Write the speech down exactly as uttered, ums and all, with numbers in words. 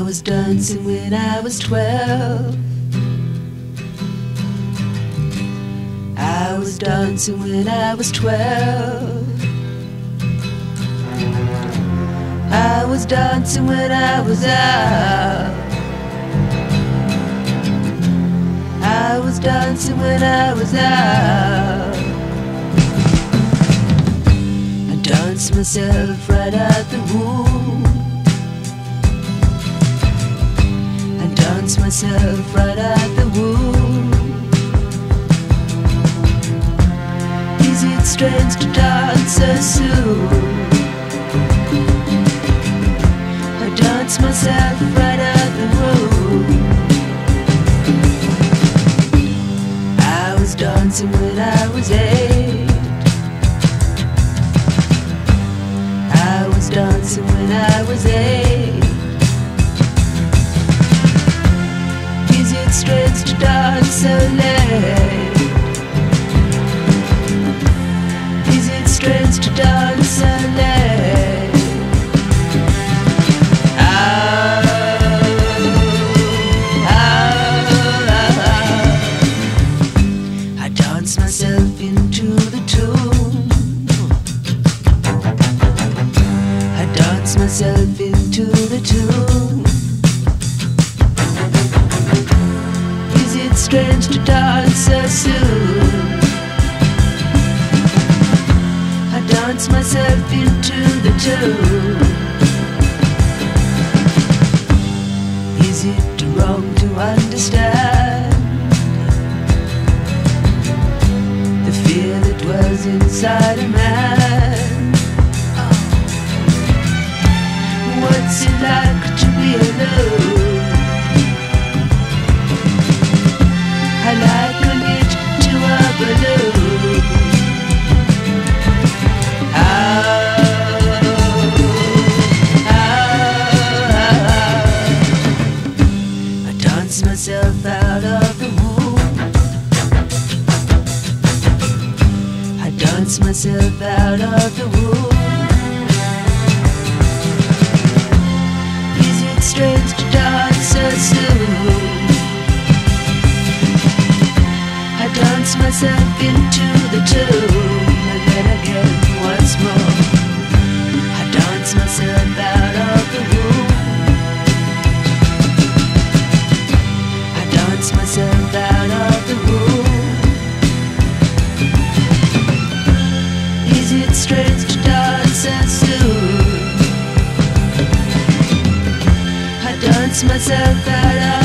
was dancing when I was twelve. I was dancing when I was twelve. I was dancing when I was out. I was dancing when I was out. I danced myself right out the womb. I danced myself right out the womb. Is it strange to dance so soon? I danced myself right out the womb. I was dancing when I was eight. I was dancing when I was eight. Is it strange to dance so late? Is it strange to dance so late? Myself into the tune. I dance myself into the tune. Is it strange to dance so soon? I dance myself into the tune. Is it wrong to understand fear that dwells inside a man? What's it like to be alone? I liken it to a balloon. Ah, ah, ah. I dance myself out of the womb. Dance myself out of the womb. Is it strange to dance so soon? I dance myself into the tune. And then again once more I dance myself out of the womb. I dance myself out of the womb. Is it strange to dance so soon? I dance myself out of